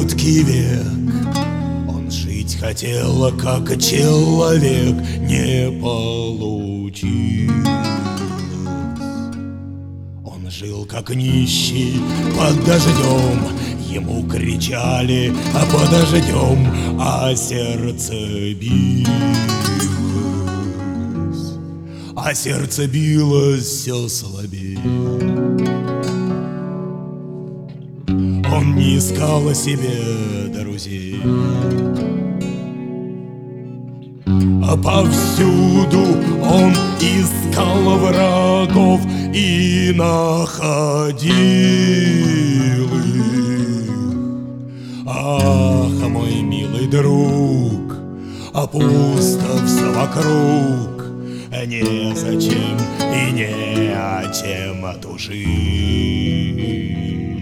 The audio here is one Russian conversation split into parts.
короткий век. Он жить хотел, как человек, не получилось. Он жил, как нищий, под дождем. Ему кричали под дождем, а сердце билось. А сердце билось все слабее. Он не искал себе друзей, а повсюду он искал врагов и находил их. Ах, мой милый друг, а пусто все вокруг, незачем и не о чем тужить.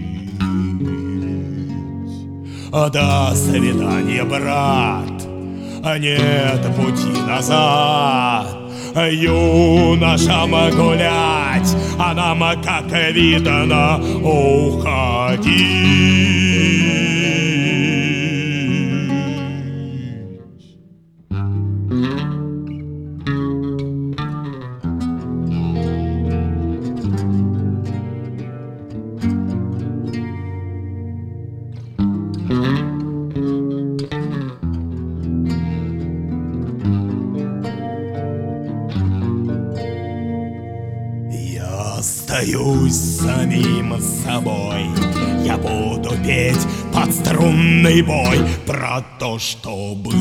До свидания, брат, нет пути назад. Юношам гулять, а нам, как видно, уходить. Остаюсь самим собой. Я буду петь под струнный бой про то, что было.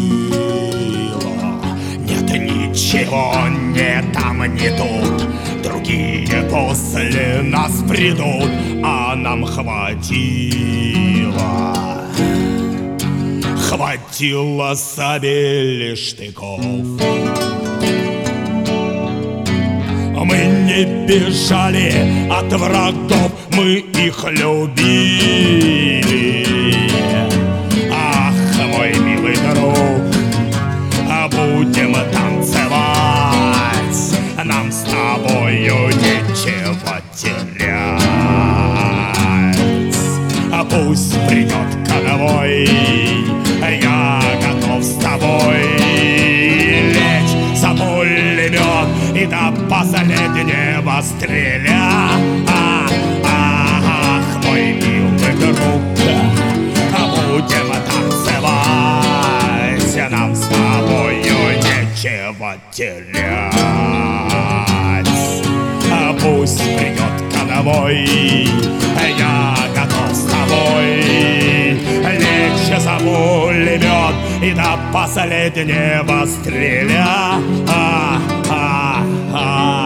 Нет ничего, ни там, ни тут. Другие после нас придут, а нам хватило. Хватило сабель штыков. Мы не бежали от врагов, мы их любили. Ах, мой милый друг, будем танцевать, нам с тобою нечего терять. Пусть придет конвой, я готов с тобой лечь за пулемет и до последнего стрелять. Ах, мой милый друг, будем танцевать, нам с тобою нечего терять. Пусть придет конвой, я готов с тобой лечь за пулемет и до последнего стрелять.